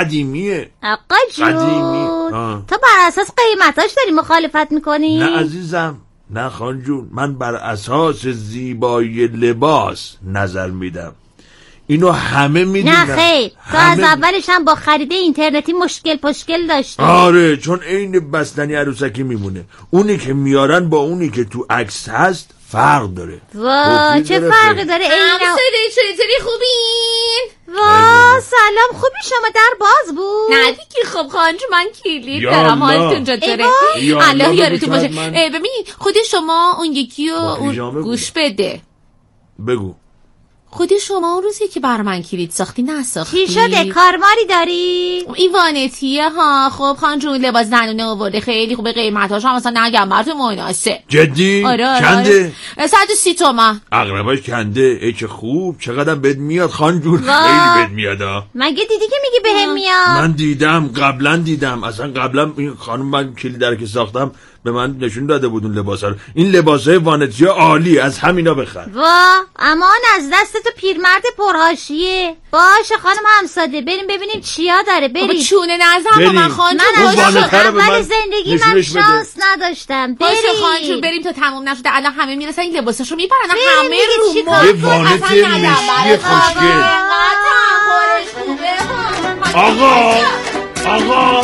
قدیمیه. آقا جون تو بر اساس قیمتاش داری مخالفت میکنی؟ نه عزیزم، نه خان جون، من بر اساس زیبایی لباس نظر میدم. اینو همه میدونن. نه خیر، تو از اولش هم با خرید اینترنتی مشکل داشتی. آره، چون عین بستنی عروسکی میمونه. اونی که میارن با اونی که تو عکس هست فرق داره. وا چه فرقی داره؟ چطوری خوبین؟ وا سلام، خوبی؟ شما در باز بود؟ نه دیگه. خب خانجو من کلید دارم. حالتون چطوره؟ الله یارتون باشه. ببین خود شما اون یکی رو گوش بده. بگو. خودی شما اون روزی که بر من کلید ساختی نساختی؟ چی شده؟ کارماری داری؟ این وانتیه ها. خب خان جون لباس زنونه آورده، خیلی خوبه، قیمتاش هم مثلا نگم براتون مناسب. جدی؟ آره کنده؟ 130 تومن. اغرباش کنده. ای چه خوب، چقدر بهت میاد خان جون، خیلی بهت میاد. مگه دیدی که میگی بهم میاد؟ من دیدم، قبلا دیدم. اصلا قبلا این خانم من کلید رو که ساختم به من نشون داده بود اون لباسا رو. این لباسای وانتیه عالی، از همینا بخر. وا امان از دست تو پیرمرد پرحاشیه. باشه خانم همساده، بریم ببینیم چیا داره. بریم. چونه نظر من خانجون. اول زندگی من شانس نداشتم. باشه خانجون بریم تا تموم نشده. الان همه میرسن این لباساشو میبرن. همه رو یه وانت مشکی خوشگل. آقا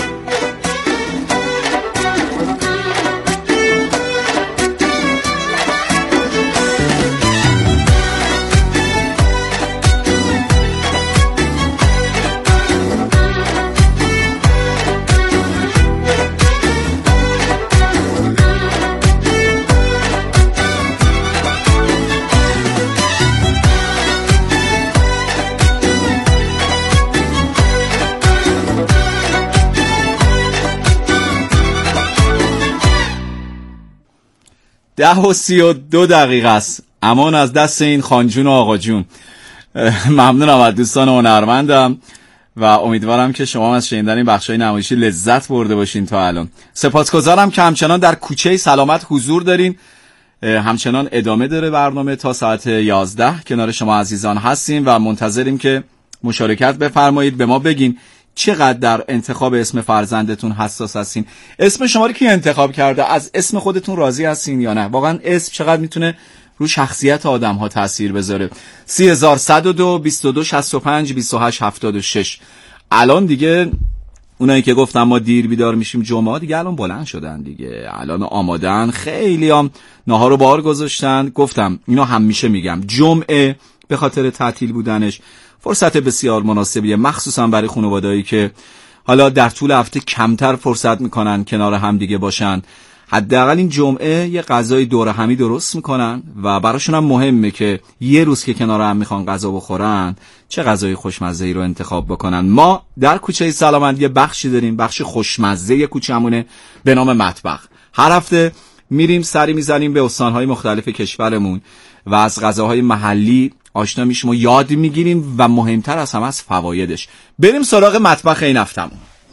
ده و 32 دقیقه است. امان از دست این خانجون و آقا جون. ممنونم از دوستان هنرمندم و امیدوارم که شما از شنیدن این بخشای نمایشی لذت برده باشین تا الان. سپاسگزارم که همچنان در کوچه سلامت حضور دارین. همچنان ادامه داره برنامه تا ساعت 11 کنار شما عزیزان هستیم و منتظریم که مشارکت بفرمایید. به ما بگین چقدر در انتخاب اسم فرزندتون حساس هستین. اسم شما رو کی انتخاب کرده؟ از اسم خودتون راضی هستین یا نه؟ واقعا اسم چقدر میتونه رو شخصیت آدم ها تاثیر بذاره. 3102 22 65 28 76. الان دیگه اونایی که گفتم ما دیر بیدار میشیم جمعه دیگه الان بلند شدن دیگه، الان آمادن، خیلی هم ناهار رو بار گذاشتن. گفتم اینو همیشه میگم، جمعه به خاطر تعطیل بودنش فرصت بسیار مناسبیه، مخصوصا برای خانواده‌ای که حالا در طول هفته کمتر فرصت میکنن کنار هم دیگه باشن. حداقل این جمعه یه غذای دور همی درست میکنن و براشون هم مهمه که یه روز که کنار هم میخوان غذا بخورن چه غذای خوشمزه‌ای رو انتخاب بکنن. ما در کوچه سلامت یه بخشی داریم، بخش خوشمزه کوچه‌مونه به نام مطبخ. هر هفته میریم سری میزنیم به استان‌های مختلف کشورمون و از غذاهای محلی آشنا میشیم و یاد میگیریم و مهمتر از همه از فوایدش. بریم سراغ مطبخ این هفتمون.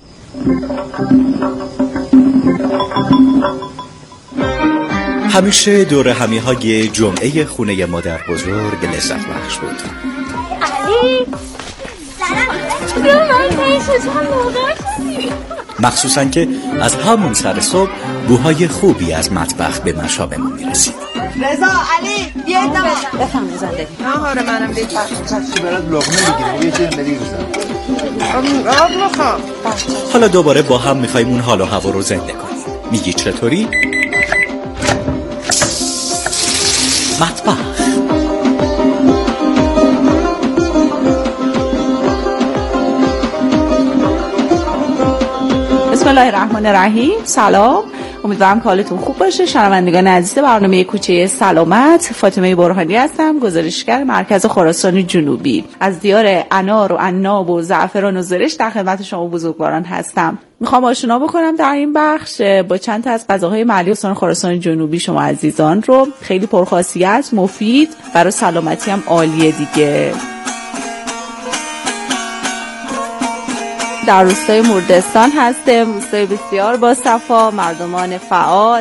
همیشه دور همی‌های جمعه خونه مادر بزرگ لذت بخش بود. علی مخصوصا که از همون سر صبح بوهای خوبی از مطبخ به مشاممون میرسید. رضا علی بیاید بفهم زندگی نهار منم بیاید چی برات لقمه بگیرم یه چیز ملی روزم آب میخوام. حالا دوباره با هم میخوایم اون حال و هوا رو زنده کنیم. میگی چطوری؟ مطبخ. بسم الله الرحمن الرحیم. سلام، امیدوارم که حالتون خوب باشه. شنوندگان عزیز برنامه کوچه سلامت، فاطمه برهانی هستم، گزارشگر مرکز خراسان جنوبی. از دیار انار و عناب و زعفران و زرشت در خدمت شما بزرگواران هستم. میخوام آشنا بکنم در این بخش با چند تا از غذاهای محلی استان خراسان جنوبی شما عزیزان رو. خیلی پرخاصیت، مفید، برای سلامتی هم عالیه دیگه. در روستای مردستان هستم، روستای بسیار با صفا، مردمان فعال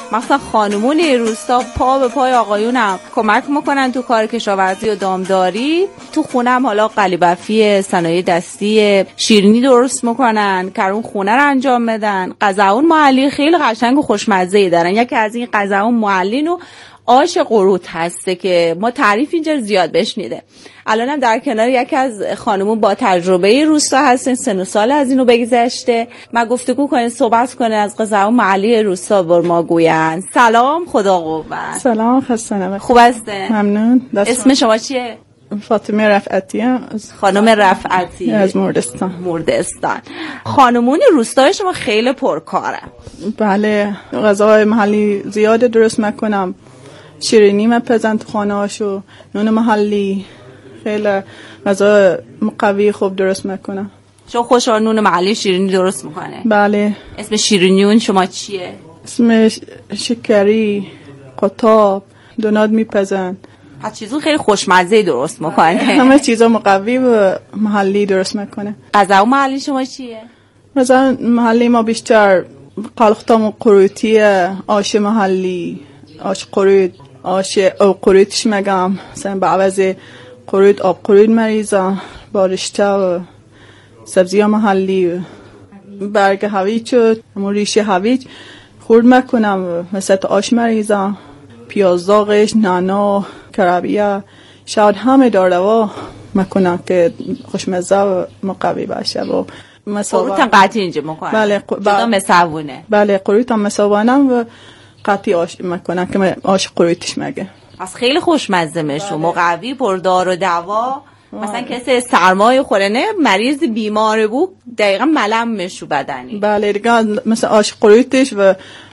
مثلا خانمون روستا پا به پای آقایونم کمک میکنن تو کار کشاورزی و دامداری. تو خونم حالا قلیبافی، صنایع دستی، شیرینی درست میکنن که اون خونه رو انجام بدن. غذاون محلی خیلی قشنگ و خوشمزه دارن. یکی از این غذاون محلی و آش قروت هسته که ما تعریف اینجا زیاد بشنیده. الانم در کنار یکی از خانمون با تجربه روستا هستن، 3 سال از اینو بگذشته. من گفتگو کنه، صحبت کنه از غذاون محلی روستا بر ما گوین. سلام، خدا قوت. سلام، خسته نباشید. خوب هسته؟ ممنون. اسم شما چیه؟ فاطمه رفعتی. خانم رفعتی از مردستان. خانمون روستای شما خیلی پرکاره. بله، غذاهای محلی زیاد درست میکنم. شیرینی میپزن تو خانه‌هاشو، نون محلی، خیلی غذا مقوی خوب درست میکنم. شما خوشحال نون محلی شیرینی درست میکنه؟ بله. اسم شیرینیون شما چیه؟ اسم شکری، قطاب، دونات میپزن. از چیزون خیلی خوشمزه درست میکنه. همه چیزا مقوی و محلی درست میکنه. غذا محلی شما چیه؟ مثلا محلی ما بیشتر قلختام و قروتی، آش محلی، آش قروت، آش او قروتش میگم. مثلا به عوض قروت آب قروت مریزم با رشته و سبزی محلی، برگ هویج و ریشه هویج خورد میکنم. مثلا آش مریزم، پیاز داغش، نانا، کرابیه، شاید همه داروا میکنم که خوشمزه و مقوی باشه. و قروت هم قطعی اینجا میکنم. بله، جدا مسوونه. بله، قروت هم مسوانم و قطعی آش میکنم که آش قروتش میگه. از خیلی خوشمزه میشه، مقوی، پردار و دوا. مثلا کسی سرمای خورنه، مریض بیمار بود، دقیقا ملم میشو بدنی. بله دیگه، مثل آش قروتش و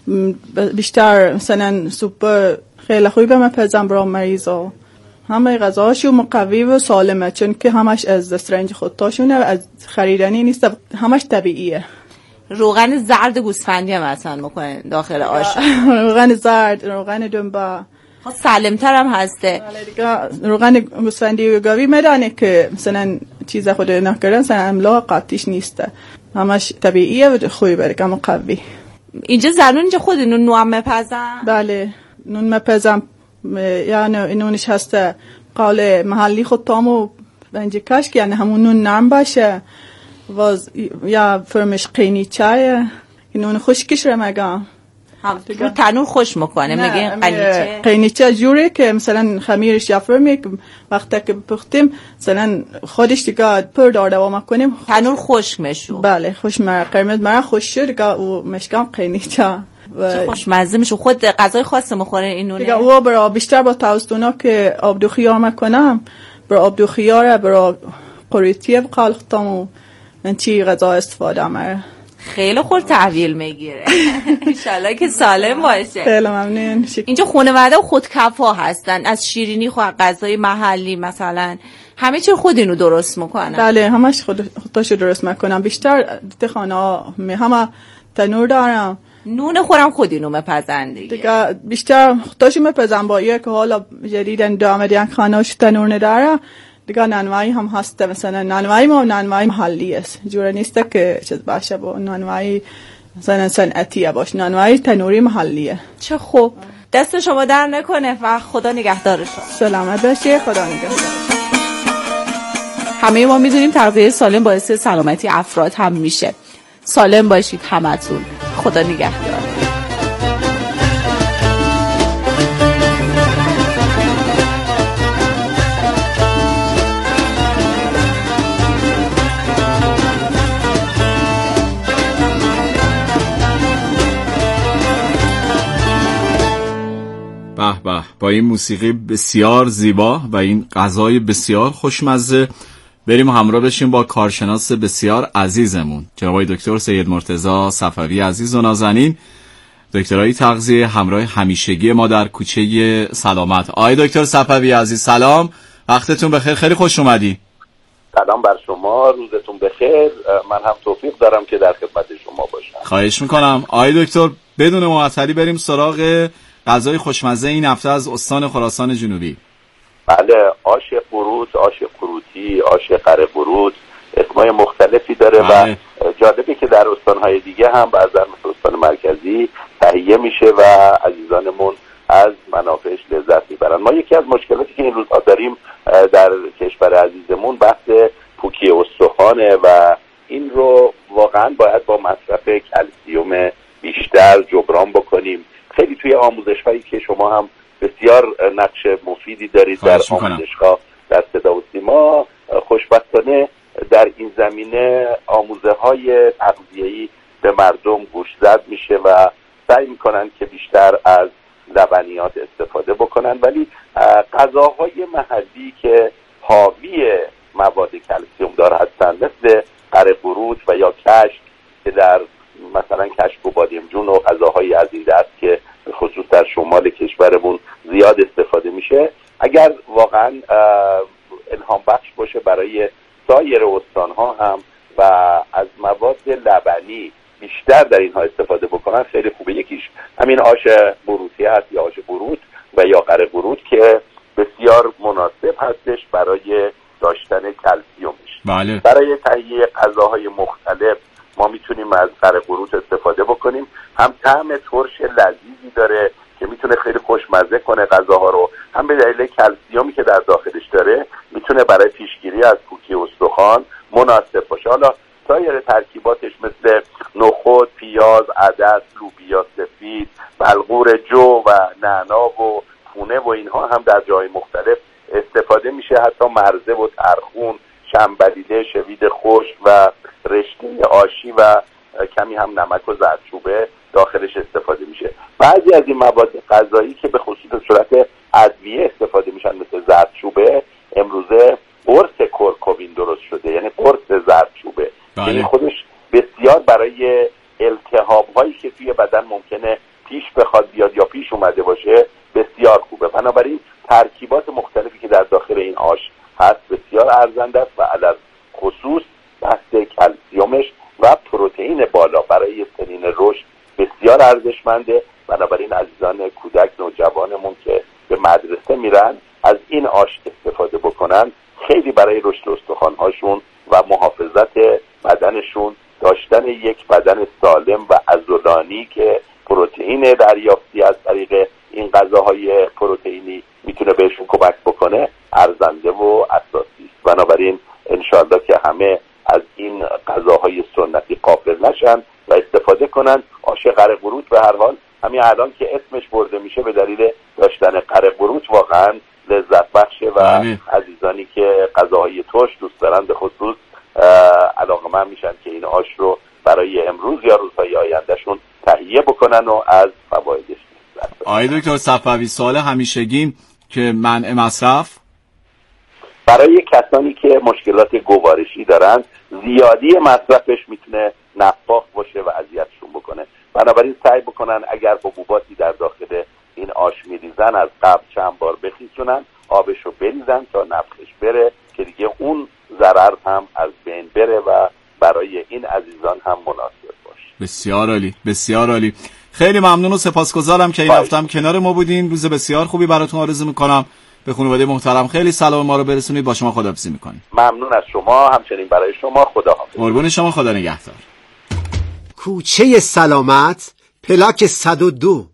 بیشتر مثلا سوپ خیلی خوبی به مپزم برای مریضا. همه غذاهاشو مقوی و سالمه، چون که همش از دسترنج خودتاشونه و از خریدنی نیست، همش طبیعیه. روغن زرد گوسفندی هم اصلا میکنه داخل آش. روغن زرد، روغن دنبه خب سالمتر هم هسته. بله دیگه، روغن گوسفندی و گاوی میدانه که مثلا چیز خود نکردن، مثلا املاح قطعیش نیسته، همش طبیعیه و خوبی برگه مقوی. اینجا زنون اینجا خود نون هم مپزن؟ بله، نون مپزم، یعنی نونش هسته قال محلی خود تامو بنجی کشک، یعنی همون نون نرم باشه و یا فرمش قینی چایه، نون خشکش رو میگم. رو تنور خوش میکنه، میگه قینیچه جوره که مثلا خمیرش یا فرمی وقتی که بپختیم مثلا خودش دیگه پر دارده میکنیم، تنور خشک میشو. بله، خوش قرمز مرا خوش شد دیگه و مشکم قینیچه چه خوشمزه میشه. خود غذای خاص میخوره این نونه دیگه. او برای بیشتر با توستونا که آبدو خیار میکنم، برای آبدو خیاره، برای قریطیه بقالختم و من چی غذا استفاده میره. خیلی خور تحویل میگیره. انشالله که سالم باشه. خیلی ممنون. اینجا خانواده خودکفا هستن، از شیرینی خود غذای محلی مثلا همه چی خود اینو درست میکنن. بله، همش خودشو درست میکنم. بیشتر خانه همه تنور دارم، نون خورم خود اینو مپزن دیگه. بیشتر خودشو مپزن با یک حالا جدیدن دامدین خانه‌اش تنور نداره دیگه. نانوایی هم هست، مثلا نانوایی ما نانوایی محلی است، جوره نیست که چیز باشه با نانوایی مثلا صنعتی باشه، نانوایی تنوری محلیه. چه خوب، دست شما در نکنه و خدا نگهدار شما. سلامت باشی، خدا نگهدار. همه ما میدونیم تغذیه سالم باعث سلامتی افراد هم میشه. سالم باشید همتون، خدا نگهدار. به به، با این موسیقی بسیار زیبا و این غذای بسیار خوشمزه بریم همراه بشیم با کارشناس بسیار عزیزمون جناب دکتر سید مرتضی صفوی عزیز و نازنین، دکترای تغذیه همراه همیشگی ما در کوچه سلامت. آقای دکتر صفوی عزیز سلام، وقتتون بخیر، خیلی خوش اومدی. سلام بر شما، روزتون بخیر. من هم توفیق دارم که در خدمت شما باشم. خواهش میکنم. آقای دکتر بدون معطلی بریم سراغ غذای خوشمزه این هفته از استان خراسان جنوبی. بله، آش قروت، آش قروتی، آش قره قروت اسمای مختلفی داره و جالبه که در استانهای دیگه هم بعضا مثل استان مرکزی تهیه میشه و عزیزانمون از منافعش لذت میبرن. ما یکی از مشکلاتی که این روزها داریم در کشور عزیزمون بحث پوکی استخوانه و این رو واقعا باید با مصرف کلسیم بیشتر جبران بکنیم. خیلی توی آموزش‌هایی که شما هم بسیار نقش مفیدی دارید در آموزش‌ها در صدا و سیما، خوشبختانه در این زمینه آموزه‌های تغذیه‌ای به مردم گوشزد میشه و سعی میکنن که بیشتر از لبنیات استفاده بکنن، ولی غذاهای محلی که حاوی مواد کلسیم دار هستن مثل قرقروت و یا کشک که در مثلا کشک و بادمجون و غذاهای از این دست که به خصوص در شمال کشورمون زیاد استفاده میشه، اگر واقعا الهام بخش باشه برای سایر استانها هم و از مواد لبنی بیشتر در اینها استفاده بکنن خیلی خوبه. یکیش همین آش بروتی هست یا آش بروت و یا قرقروت که بسیار مناسب هستش برای داشتن کلسیمش. بله. برای تهیه غذاهای مختلف ما میتونیم از قرقروت استفاده بکنیم، هم طعم ترش لذیذی داره که میتونه خیلی خوشمزه کنه غذاها رو، هم به دلیل کلسیمی که در داخلش داره میتونه برای پیشگیری از پوکی استخوان مناسب باشه. حالا سایر ترکیباتش مثل نخود، پیاز، عدس، لوبیا سفید، بلغور جو و نعنا و پونه و اینها هم در جای مختلف استفاده میشه. حتی مرزه و ترخون، شنبلیله، شوید خشک و رشته آشی و کمی هم نمک و زردچوبه داخلش استفاده میشه. بعضی از این مواد غذایی که به خصوص صورت ادویه استفاده میشن مثل زردچوبه، امروزه قرص کرکوبین درست شده، یعنی قرص زردچوبه. یعنی خودش بسیار برای التهاب‌هایی که توی بدن ممکنه پیش بخواد بیاد یا پیش اومده باشه بسیار خوبه. بنابراین ترکیبات مختلفی که در داخل این آش هست بسیار ارزنده است و علاوه خصوص بحث کلسیمش و پروتئین بالا برای سنین رشد بسیار ارزشمنده. بنابراین عزیزان کودک نوجوانمون که به مدرسه میرن از این آش استفاده بکنن، خیلی برای رشد استخوان‌هاشون و محافظت بدنشون، داشتن یک بدن سالم و عضلانی که پروتئین دریافتی از طریق این غذاهای پروتئینی میتونه بهشون کمک بکنه ارزنده و اساسی است. بنابراین انشالله که همه از این غذاهای سنتی غافل نشن و استفاده کنن. آش قرقروت به هر حال همین الان که اسمش برده میشه به دلیل داشتن قرقروت واقعا لذت بخشه و عزیزانی که غذاهای ترش دوست دارن به خصوص علاقه‌مند میشن که این آش رو برای امروز یا روزهای آیندهشون تهیه بکنن و از فوایدش لذت ببرن. آقای دکتر صفوی، سوال همیشگیم که منع مصرف برای کسانی که مشکلات گوارشی دارن، زیادی مصرفش میتونه نفاخ باشه و اذیتشون بکنه. بنابراین سعی بکنن اگر حبوباتی در داخل این آش میریزن از قبل چند بار بخیسونن، آبش رو بریزن تا نفخش بره که دیگه اون ضرر هم از بین بره و برای این عزیزان هم مناسب باشه. بسیار عالی، بسیار عالی. خیلی ممنون و سپاسگزارم که این هفتم کنار ما بودین. روز بسیار خوبی براتون آرزو میکنم. به خانواده محترم خیلی سلام ما رو برسونید. با شما خداحافظی میکنیم. ممنون از شما، همچنین برای شما. خداحافظ. قربون شما، خدا نگهدار. کوچه سلامت، پلاک 102.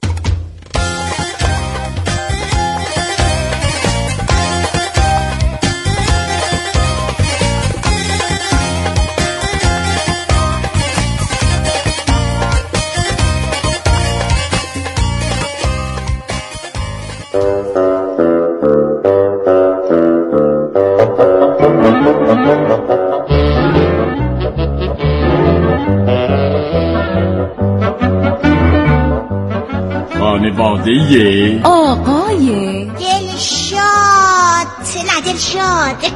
خانواده آقای دلشاد، نه دلشاد.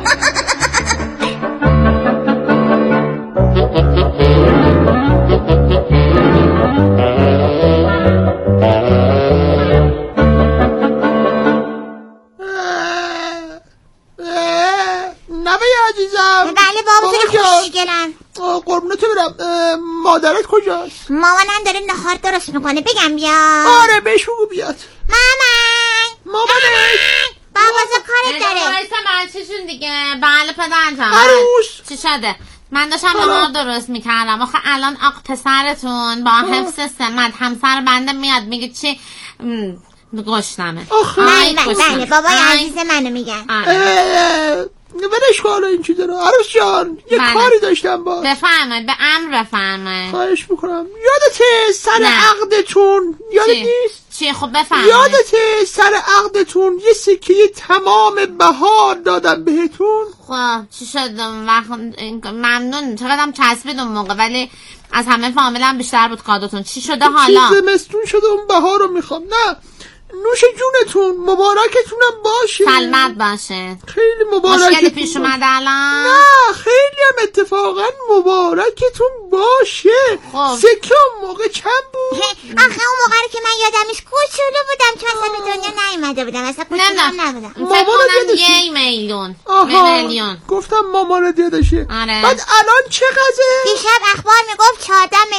بله بابا خیلی خوشگلن. قربونت برم. مادرت کجاست؟ مامانم داره نهار درست میکنه. بگم بیاد؟ آره بهش بگو بیاد. مامانش بابا کارت داره. وایسا من چشون دیگه. بله پدرم. عروس چی شده؟ من داشتم نهار درست میکردم. آخه الان پسرتون با حفظ سمت همسر بنده میاد میگه چی گشنمه. بله بابای عزیز منو میگن. ولش کن این چیزا رو. عروس جان یه کاری داشتم با. بفرمایید، به امر بفرمایید. خواهش میکنم. یادته سر عقدتون یادت نیست؟ چی؟ خب بفرمایید. یادته سر عقدتون یه سکه تمام بهار دادم بهتون؟ خب چی شد اون وقت؟ ممنون، چقدرم چسبید اون موقع، ولی از همه فامیلم بیشتر بود کادوتون. چی شده حالا؟ چیز زمستون شده اون بهار رو میخوام. نه نوش جونتون، مبارکتونم باشه. سلامت باشه. خیلی مبارکتون. مشکلی پیش اومده الان؟ نه خیلی هم اتفاقا مبارکتون باشه. خب سکه اون موقع چند بود؟ آخه اون موقع رو که من یادمش کوچولو بودم چون اصلا به دنیا نیومده بودم، اصلا کوچولو نبودم. فکر کنم 1 میلیون. گفتم مامانت یادشه. آره. بعد الان چقدره؟ دیشب اخبار میگفت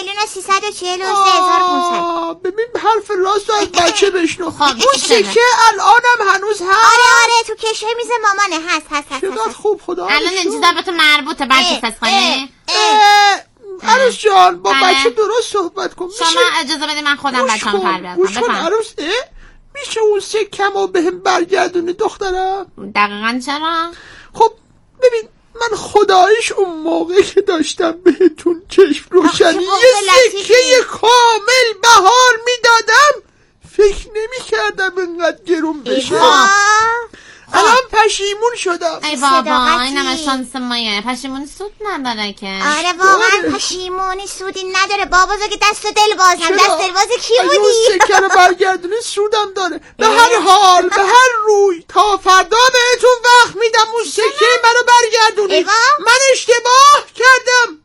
14,345,500. ببین حرف راست از بچه بشنو. اون سکه الانم هنوز هست. آره تو کشه میز مامانه. هست. چقدر خوب خدا. الان این چیزا به تو مربوطه بچه فسخانه. عروس جان با بچه درست صحبت کن. شما اجازه بده من خودم بچه‌مو تربیت کنم. بفرمایید. عروس میشه اون سکه‌مو بهم برگردونی دخترم؟ دقیقاً چرا؟ خب ببین من خداییش اون موقع که داشتم بهتون چشم روشنی یه سکه کامل بهار میدادم فکر نمی کردم اینقدر گرون بشه. الان پشیمون شدم. ای بابا اینم شانس مایه. پشیمونی سود نداره که. آره واقعا پشیمونی سودی نداره. بابا که دست و دل بازم. دست دل باز کی بودی؟ اون سکه رو برگردونی سودم داره. به هر حال به هر روی تا فردا بهتون وقت میدم اون سکه منو برگردونی. من اشتباه کردم.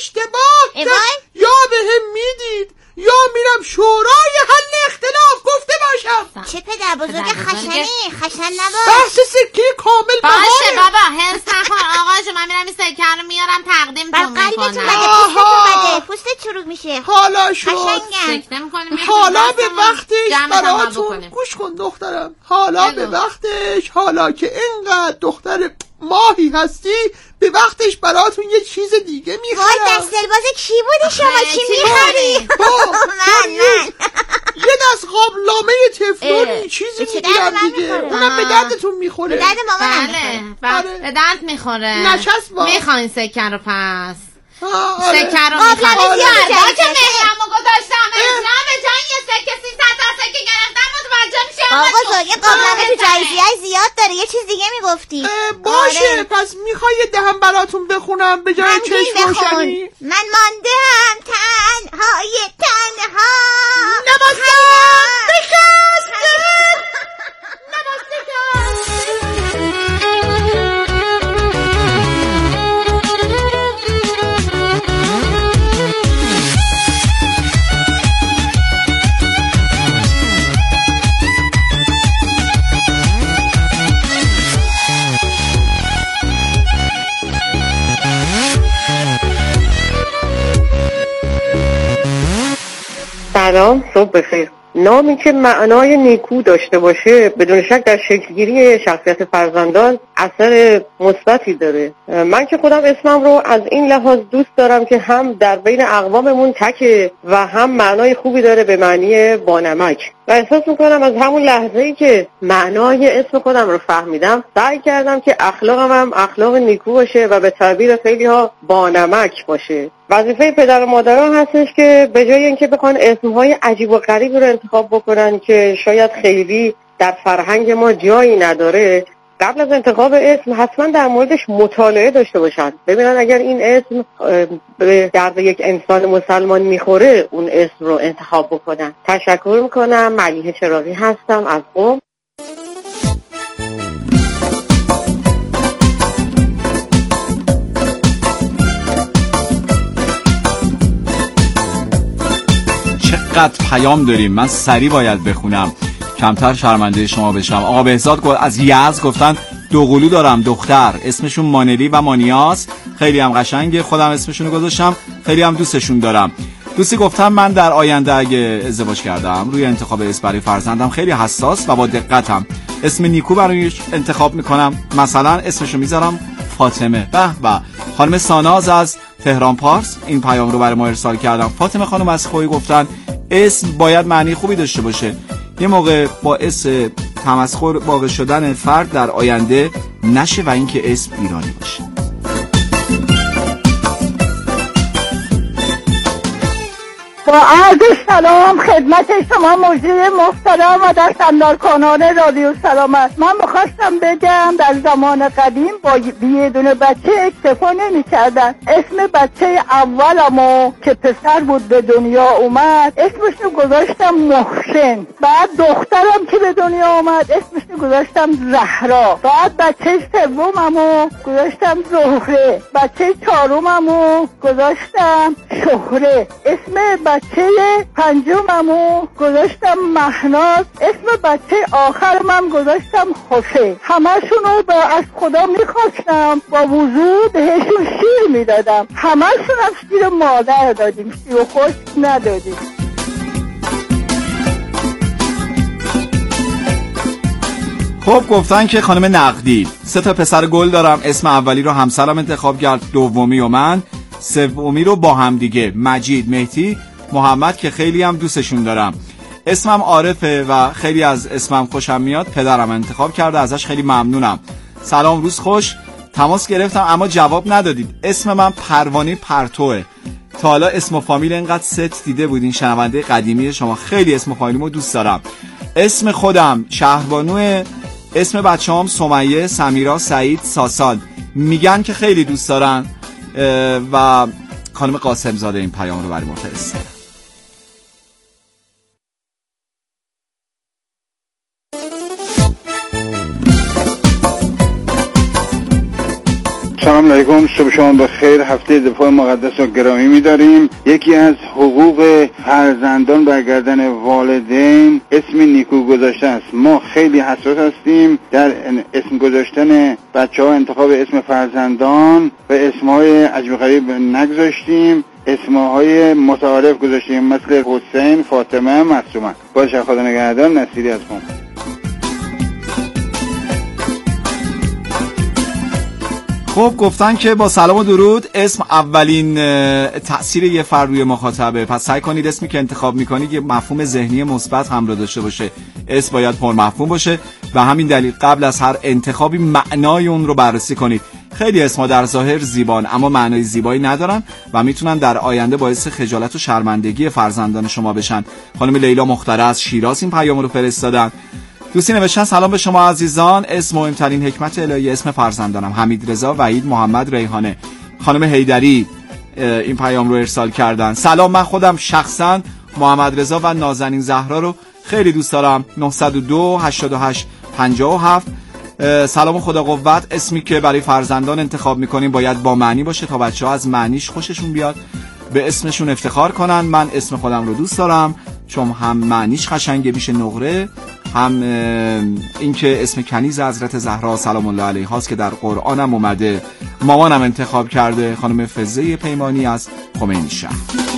یا بهم میدید یا میرم شورای حل اختلاف گفته باشم. چه پدر بزرگ خشن نباش. بحث سکه کامل باشه بابا هرس نکن آقا جو. من میرم این سکه رو میارم تقدیمتون میکنم. پوستت چروک میشه. حالا شد. حالا به وقتش براتون گوش کن دخترم. حالا به وقتش، حالا که اینقدر دختر ماهی هستی به وقتش براتون یه چیز دیگه میخرم. وای دست دلباز کی بودی شما؟ چی میخری؟ من یه دست قابلمه تفلونی چیزی میگیرم دیگه. اونم به دردتون میخوره. به درد مامانم بله به درد میخوره. نچسب با میخواین سکه رو پس سکه رو میخواین که مهرمو گذاشتم به جای یه سکه 300 تا سکه گرفتم متوجه میشه. آقا یه قابلمه تو جایزیه‌اش زیاد داره. یه چیز دیگه میگفتی. باشه پس میخوای دهم براتون بخونم به جای چشم روشنی؟ من ماندم تنهای تنها. سلام، صبح بخیر. نامی که معنای نیکو داشته باشه بدون شک در شکلگیری شخصیت فرزندان اثر مثبتی داره. من که خودم اسمم رو از این لحاظ دوست دارم که هم در بین اقواممون تکه و هم معنای خوبی داره به معنی بانمک و احساس میکنم از همون لحظه‌ای که معنای اسم خودم رو فهمیدم سعی کردم که اخلاقم هم اخلاق نیکو باشه و به تعبیر خیلی ها بانمک باشه. وظیفه پدر و مادران هستش که به جای اینکه بخوان اسمهای عجیب و غریبی رو انتخاب بکنن که شاید خیلی در فرهنگ ما جایی نداره، قبل از انتخاب اسم حتما در موردش مطالعه داشته باشن، ببینن اگر این اسم به درد یک انسان مسلمان میخوره اون اسم رو انتخاب بکنن. تشکر میکنم. ملیحه چراغی هستم از قم. چقدر پیام داریم، من سریع باید بخونم کمتر شرمنده شما بشم. آقا بهزاد از یزد گفتن دوقلو دارم دختر، اسمشون مانلی و مانیاس، خیلی هم قشنگه، خودم اسمشون رو گذاشتم، خیلی هم دوستشون دارم. دوستی گفتم من در آینده اگه ازدواج کردم روی انتخاب اسم برای فرزندم خیلی حساس و با دقتم اسم نیکو برایش انتخاب میکنم. مثلا اسمشو میذارم فاطمه. به به. خانم ساناز از تهران پارس این پیام رو برای ما ارسال کردن. فاطمه خانم از خویی گفتن اسم باید معنی خوبی داشته باشه، یه موقع باعث تمسخر واقع شدن فرد در آینده نشه و اینکه اسم ایرانی باشه. با عرض سلام خدمت شما مجری محترم و دستاندارکاران رادیو سلامت. من میخواستم بگم در زمان قدیم با یه دونه بچه اکتفا نمی کردن. اسم بچه اولمو که پسر بود به دنیا اومد اسمشو گذاشتم محسن. بعد دخترم که به دنیا اومد اسمشو گذاشتم زهرا. بعد بچه سوممو گذاشتم زهره. بچه چهارممو گذاشتم شهره. اسم بچه پنجممو گذاشتم مهناز. اسم بچه آخرمم گذاشتم حسین. همشونو از خدا میخواستم با وضوع بهشون شیر میدادم. همشون هم شیر مادر دادیم، شیر خشک ندادیم. خب گفتن که خانم نقدی 3 پسر گل دارم، اسم اولی رو همسرم انتخاب کرد، دومی و من، سومی رو با هم دیگه مجید، مهدی، محمد که خیلی هم دوستشون دارم. اسمم عارفه و خیلی از اسمم خوشم میاد، پدرم انتخاب کرده، ازش خیلی ممنونم. سلام روز خوش. تماس گرفتم اما جواب ندادید. اسم من پروانه پرتوه. تا حالا اسم و فامیل اینقدر ست دیده بودین؟ شنونده قدیمی شما، خیلی اسم و فامیلمو دوست دارم. اسم خودم شهربانوه. اسم بچه‌هام سمیه، سمیرا، سعید، ساسان. میگن که خیلی دوست دارن و خانم قاسم زاده این پیام رو برای ما فرستاد. سلام علیکم، صبح شما بخیر. هفته دفاع مقدس و گرامی می‌داریم. یکی از حقوق فرزندان برگردن والدین اسم نیکو گذاشته است. ما خیلی حساس هستیم در اسم گذاشتن بچه‌ها، انتخاب اسم فرزندان و اسم‌های عجیب غریب نگذاشتیم، اسم‌های متعارف گذاشتیم مثل حسین، فاطمه، معصومه. باشه، خدا نگهدار. نصیری هستم. خب گفتن که با سلام و درود، اسم اولین تأثیر یه فرد روی مخاطبه، پس سعی کنید اسمی که انتخاب میکنید یه مفهوم ذهنی مثبت همراه داشته باشه. اسم باید پر مفهوم باشه و همین دلیل قبل از هر انتخابی معنای اون رو بررسی کنید. خیلی اسم‌ها در ظاهر زیبان اما معنای زیبایی ندارن و میتونن در آینده باعث خجالت و شرمندگی فرزندان شما بشن. خانم لیلا مختره از شیراز این پیام رو فرستادن. دوستی نوشتن سلام به شما عزیزان، اسم مهمترین حکمت الهی اسم فرزندانم. حمید رضا، وحید، محمد، ریحانه. خانم حیدری این پیام رو ارسال کردن. سلام، من خودم شخصا محمد رضا و نازنین زهرا رو خیلی دوست دارم. 902 88 57. سلام و خدا قوت. اسمی که برای فرزندان انتخاب میکنیم باید با معنی باشه تا بچه‌ها از معنیش خوششون بیاد، به اسمشون افتخار کنن. من اسم خودم رو دوست دارم چون هم معنیش قشنگه، میشه نقره، هم اینکه اسم کنیز حضرت زهرا سلام الله علیها است که در قرآن هم اومده. مامانم انتخاب کرده. خانم فزه پیمانی از خمینی شهر.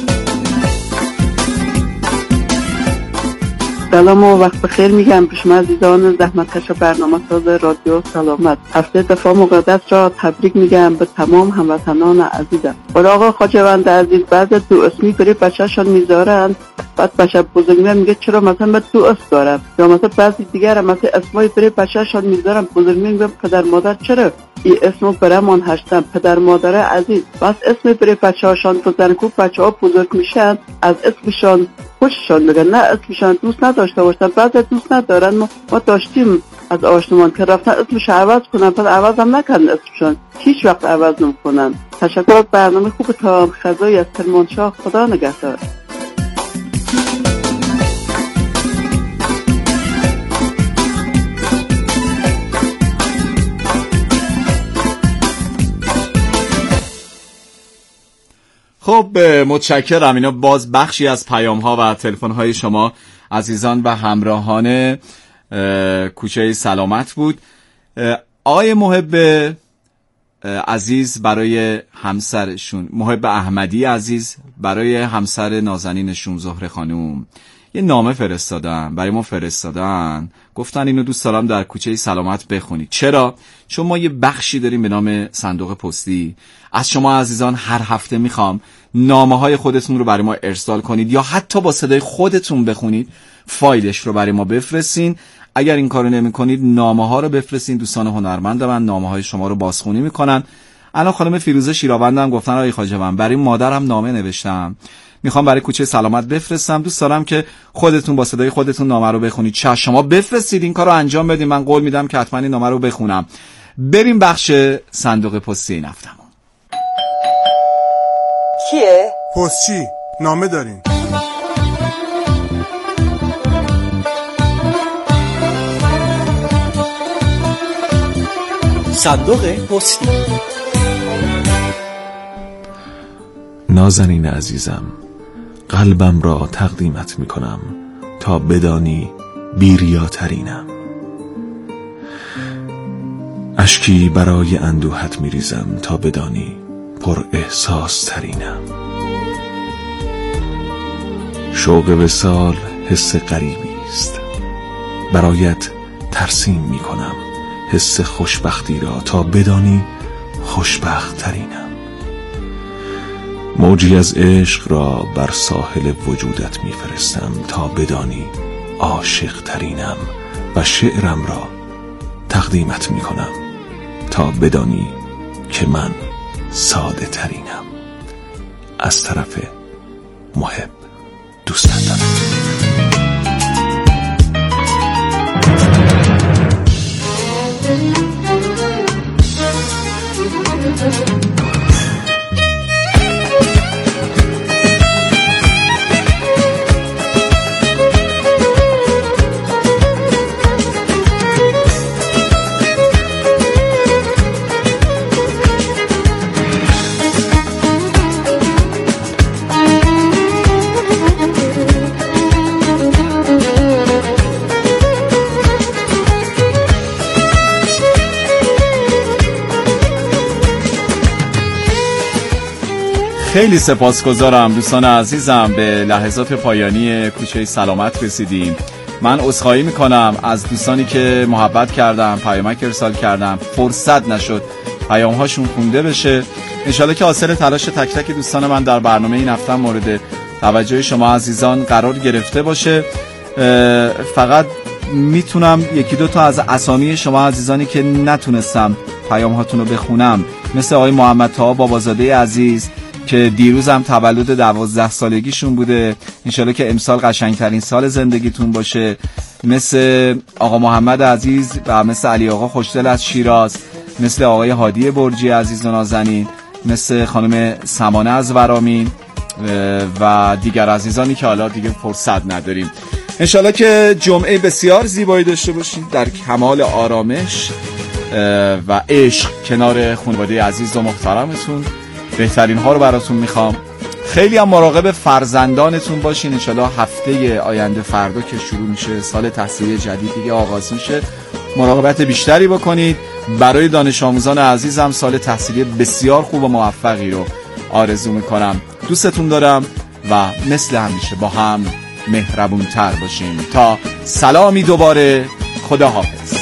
سلام و وقت بخیر میگم به شما عزیزان زحمتکش برنامه ساز رادیو سلامت. هفته دفاع مقدس را تبریک میگم به تمام هموطنان عزیزم. ولی آقا خواجوند عزیز، بعد دو اسمی برای بچه‌شان میذارن، بعد بچه بزرگ میگه چرا مثلا من دو اسم دارم، یا مثلا بعضی دیگر مثلا اسمای برای بچه‌شان میذارن، بزرگ میگه پدر مادر چرا این اسمو برامون هستن. پدر مادر عزیز، بس اسم برای بچه‌هاشان بزنن که بچه‌ها بزرگ میشن از اسمشان خوششان میگن، نه اسمشان دوست نداشته باشن. بعضی دوست ندارن. ما داشتیم از آشنامان که رفتن اسمش عوض کنن، بعد عوض هم نکردن اسمشان، هیچ وقت عوض نمیکنن. تشکر از برنامه خوب تا خزای از کرمانشاه. خدا نگهدار. خب متشکرم. اینا باز بخشی از پیام ها و تلفن های شما عزیزان و همراهان کوچه سلامت بود. آقای محب عزیز برای همسرشون، محب احمدی عزیز برای همسر نازنینشون زهره خانوم یه نامه فرستادن برای ما، فرستادن گفتن اینو دوست دارم در کوچه سلامت بخونید. چرا؟ چون ما یه بخشی داریم به نام صندوق پستی. از شما عزیزان هر هفته میخوام نامه‌های خودتون رو برای ما ارسال کنید یا حتی با صدای خودتون بخونید، فایلش رو برای ما بفرستین. اگر این کارو نمی‌کنید نامه‌ها رو بفرستین، دوستان هنرمند من نامه‌های شما رو بازخوانی میکنن. الان خانم فیروزه شیراوندم گفتن آقای خواجه‌وند برای مادرم نامه نوشتم، میخوام برای کوچه سلامت بفرستم، دوست دارم که خودتون با صدای خودتون نامه رو بخونید. چه شما بفرستید، این کارو انجام بدین، من قول میدم که حتما این نامه رو بخونم. بریم بخش صندوق پستی این هفتهمون. کیه؟ پستچی نامه دارین. صندوق پستی. نازنین عزیزم، قلبم را تقدیمت می کنم تا بدانی بیریاترینم. اشکی برای اندوهت می ریزم تا بدانی پر احساس ترینم. شوق وصال حس غریبی است، برایت ترسیم می کنم حس خوشبختی را تا بدانی خوشبخت ترینم. موجی از عشق را بر ساحل وجودت میفرستم تا بدانی عاشق ترینم و شعرم را تقدیمت میکنم تا بدانی که من ساده ترینم. از طرف محب، دوستت دارم. خیلی سپاسگزارم دوستان عزیزم، به لحظات پایانی کوچه سلامت رسیدیم. من عذرخواهی میکنم از دوستانی که محبت کردم، پیامک ارسال کردم، فرصت نشد پیامهاشون خونده بشه. انشالله که حاصل تلاش تک تک دوستان من در برنامه این هفته مورد توجه شما عزیزان قرار گرفته باشه. فقط میتونم یکی دو تا از اسامی شما عزیزانی که نتونستم پیامهاتون رو بخونم، مثل آقای محمد طاها بابازاده عزیز که دیروز هم تولد 12 سالگیشون بوده، انشالله که امسال قشنگترین سال زندگیتون باشه، مثل آقا محمد عزیز و مثل علی آقا خوشدل از شیراز، مثل آقای هادی برجی عزیز و نازنین، مثل خانم سمانه از ورامین و دیگر عزیزانی که حالا دیگه فرصت نداریم. انشالله که جمعه بسیار زیبایی داشته باشید در کمال آرامش و عشق کنار خانواده عزیز و محترمتون. بهترین ها رو براتون میخوام. خیلی هم مراقب فرزندانتون باشین. انشالله هفته آینده فردا که شروع میشه، سال تحصیلی جدید دیگه آغاز میشه، مراقبت بیشتری بکنید. برای دانش آموزان عزیزم سال تحصیلی بسیار خوب و موفقی رو آرزو میکنم. دوستتون دارم و مثل همیشه با هم مهربونتر باشیم. تا سلامی دوباره، خدا حافظ.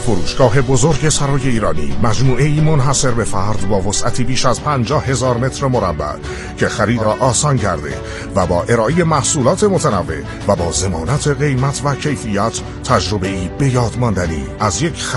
فروشگاه بزرگ سرای ایرانی مجموعه‌ای منحصر به فرد با وسعتی بیش از 50,000 متر مربع که خرید را آسان کرده و با ارائه محصولات متنوع و با ضمانت قیمت و کیفیت تجربه‌ای به یاد ماندنی از یک